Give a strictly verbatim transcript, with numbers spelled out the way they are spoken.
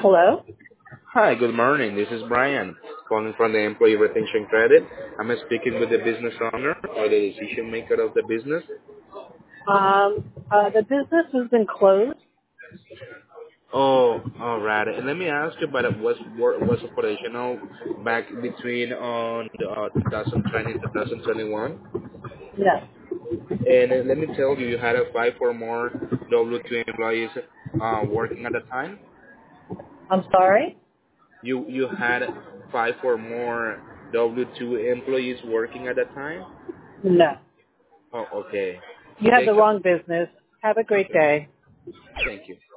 Hello? Hi, good morning. This is Brian, calling from the Employee Retention Credit. I'm speaking with the business owner or the decision maker of the business. Um, uh, the business has been closed. Oh, all right. And let me ask you, but it was wor- was operational back between on uh, twenty twenty and twenty twenty-one. Yes. And uh, let me tell you, you had a five or more W two employees uh, working at the time. I'm sorry? You you had five or more W two employees working at the time. No. Oh, okay. You have the Thank you. wrong business. Have a great Okay. day. Thank you.